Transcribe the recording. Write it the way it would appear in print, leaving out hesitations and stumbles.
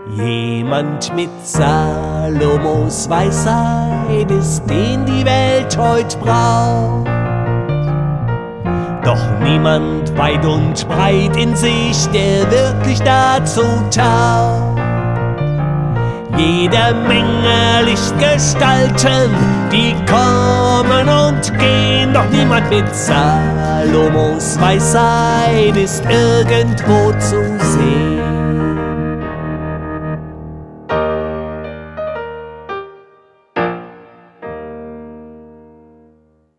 Jemand mit Salomos Weisheit ist, den die Welt heut braucht. Doch niemand weit und breit in sich, der wirklich dazu taugt. Jede Menge Lichtgestalten, die kommen und gehen, doch niemand mit Salomos Weisheit ist irgendwo zu sehen.